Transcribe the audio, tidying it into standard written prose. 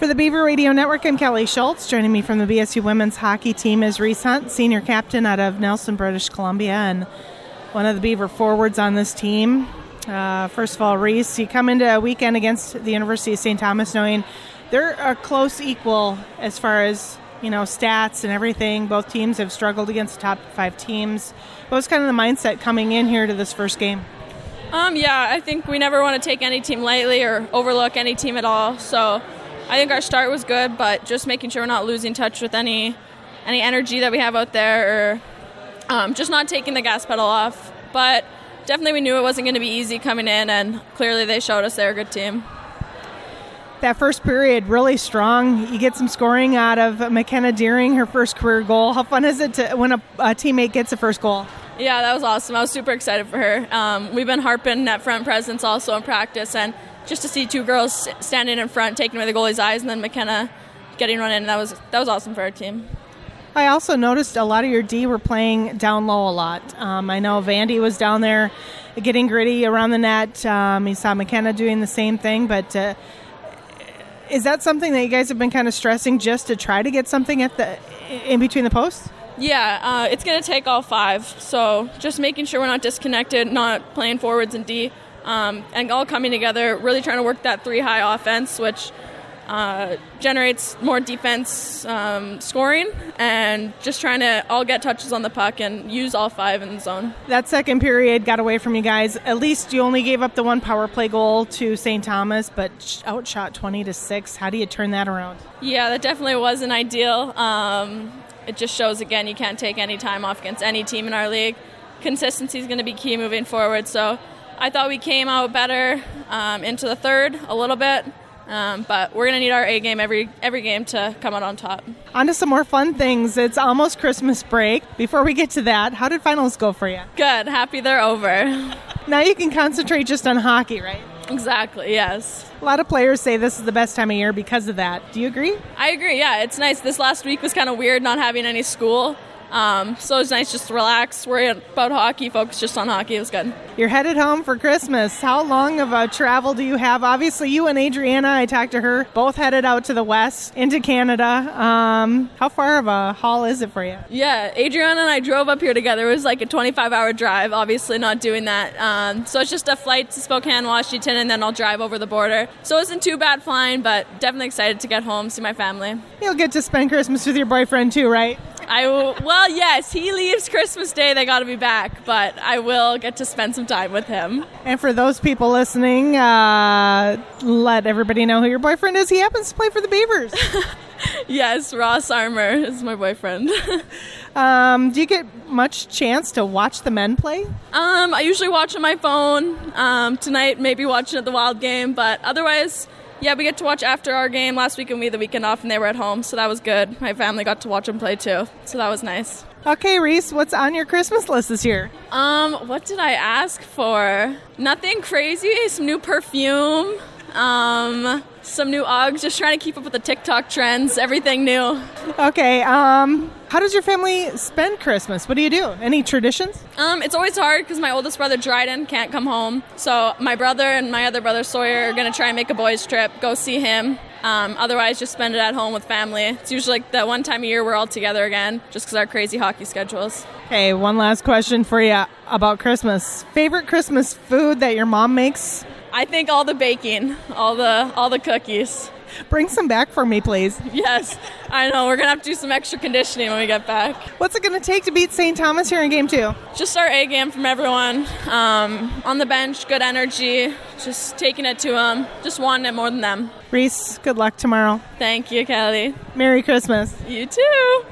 For the Beaver Radio Network, I'm Kelly Schultz. Joining me from the BSU women's hockey team is Reese Hunt, senior captain out of Nelson, British Columbia, and one of the Beaver forwards on this team. First of all, Reese, you come into a weekend against the University of St. Thomas knowing they're a close equal as far as, stats and everything. Both teams have struggled against the top 5 teams. What was kind of the mindset coming in here to this first game? I think we never want to take any team lightly or overlook any team at all. So I think our start was good, but just making sure we're not losing touch with any energy that we have out there, or just not taking the gas pedal off. But definitely we knew it wasn't going to be easy coming in, and clearly they showed us they're a good team. That first period, really strong. You get some scoring out of McKenna Deering, her first career goal. How fun is it when a teammate gets a first goal? Yeah, that was awesome. I was super excited for her. We've been harping net front presence also in practice, and just to see 2 girls standing in front, taking away the goalie's eyes, and then McKenna getting run in, that was awesome for our team. I also noticed a lot of your D were playing down low a lot. I know Vandy was down there getting gritty around the net. You saw McKenna doing the same thing, but is that something that you guys have been kind of stressing just to try to get something in between the posts? Yeah, it's going to take all 5. So just making sure we're not disconnected, not playing forwards and D, and all coming together, really trying to work that 3-high offense, which generates more defense scoring, and just trying to all get touches on the puck and use all 5 in the zone. That second period got away from you guys. At least you only gave up the 1 power play goal to St. Thomas, but outshot 20-6. How do you turn that around? Yeah, that definitely wasn't ideal. It just shows, again, you can't take any time off against any team in our league. Consistency is going to be key moving forward, so I thought we came out better into the third a little bit, but we're going to need our A game every game to come out on top. On to some more fun things. It's almost Christmas break. Before we get to that, how did finals go for you? Good. Happy they're over. Now you can concentrate just on hockey, right? Exactly, yes. A lot of players say this is the best time of year because of that. Do you agree? I agree, yeah. It's nice. This last week was kind of weird not having any school. So it's nice just to relax, worry about hockey, focus just on hockey. It was good. You're headed home for Christmas. How long of a travel do you have? Obviously, you and Adriana, I talked to her, both headed out to the west, into Canada. How far of a haul is it for you? Yeah, Adriana and I drove up here together. It was like a 25-hour drive, obviously not doing that. So it's just a flight to Spokane, Washington, and then I'll drive over the border. So it wasn't too bad flying, but definitely excited to get home, see my family. You'll get to spend Christmas with your boyfriend too, right? Well, yes, he leaves Christmas Day. They got to be back, but I will get to spend some time with him. And for those people listening, let everybody know who your boyfriend is. He happens to play for the Beavers. Yes, Ross Armour is my boyfriend. Do you get much chance to watch the men play? I usually watch on my phone. Tonight, maybe watching at the Wild game, but otherwise, yeah, we get to watch after our game. Last weekend we had the weekend off and they were at home, so that was good. My family got to watch them play too, so that was nice. Okay, Reese, what's on your Christmas list this year? What did I ask for? Nothing crazy. Some new perfume. Some new Uggs. Just trying to keep up with the TikTok trends. Everything new. Okay, how does your family spend Christmas? What do you do? Any traditions? It's always hard because my oldest brother, Dryden, can't come home. So my brother and my other brother, Sawyer, are going to try and make a boys' trip, go see him. Otherwise, just spend it at home with family. It's usually like the one time a year we're all together again, just because our crazy hockey schedules. Okay, one last question for you about Christmas. Favorite Christmas food that your mom makes? I think all the baking, all the cookies. Bring some back for me, please. Yes, I know. We're going to have to do some extra conditioning when we get back. What's it going to take to beat St. Thomas here in Game 2? Just our A game from everyone. On the bench, good energy, just taking it to them, just wanting it more than them. Reese, good luck tomorrow. Thank you, Kelly. Merry Christmas. You too.